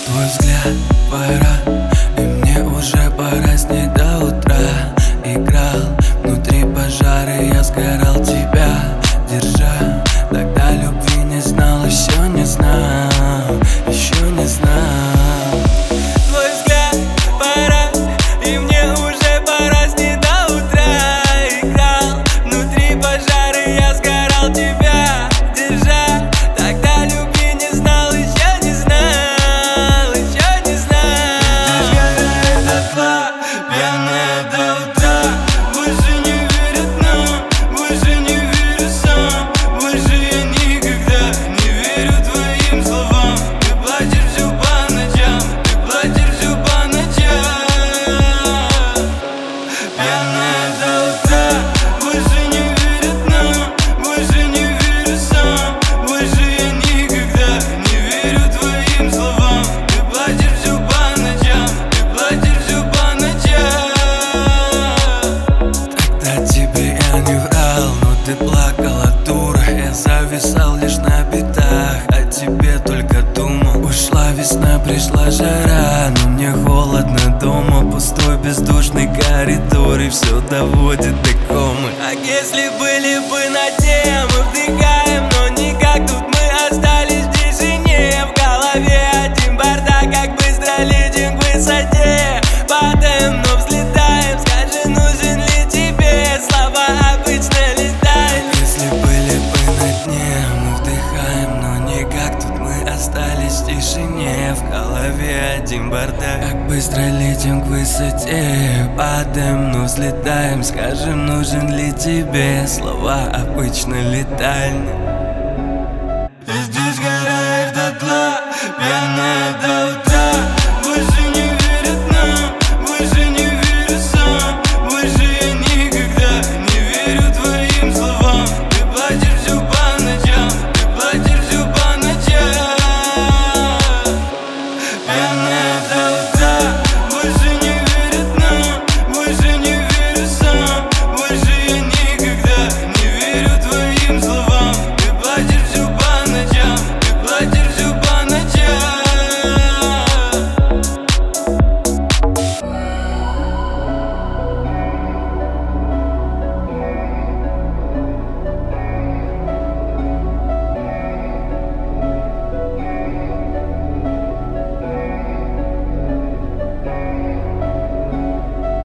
Твой взгляд пора, и мне уже пора с ней до утра. Играл внутри пожара, я сгорал тебя держа. Тогда любви не знал, еще не знал, еще не знал. Твой взгляд пора, и мне уже пора с ней до утра. Играл внутри пожара, я сгорал тебя держа. Тогда любви не знал, еще не знал, еще не знал. Сгорает дотла, пьяная до утра. Больше не верит нам, больше не верю сам. Больше я никогда не верю твоим словам. Ты плачешь всё по ночам, ты плачешь всё по ночам. Пьяная до утра. Больше не верит нам, больше не верю сам. Больше я никогда не верю твоим словам. Ты плачешь всё по ночам, ты плачешь всё по ночам. Тогда тебе я не врал, но ты плакала, дура. Я зависал лишь на битах, о тебе только думал. Ушла весна, пришла жара, но мне холодно дома. Пустой бездушный коридор, и все доводит до комы. А если были бы на дне, мы вдыхаем, но никак. Тут мы остались в тишине, в голове один бардак. Как быстро летим к высоте, падаем, но взлетаем. Скажи, нужен ли тебе, слова обычно летают. Если были бы на дне, мы вдыхаем, но никак. Тут мы остались в тишине, в голове один бардак. Как быстро летим к высоте, падаем, но взлетаем. Скажи, нужен ли тебе, слова обычно летальны.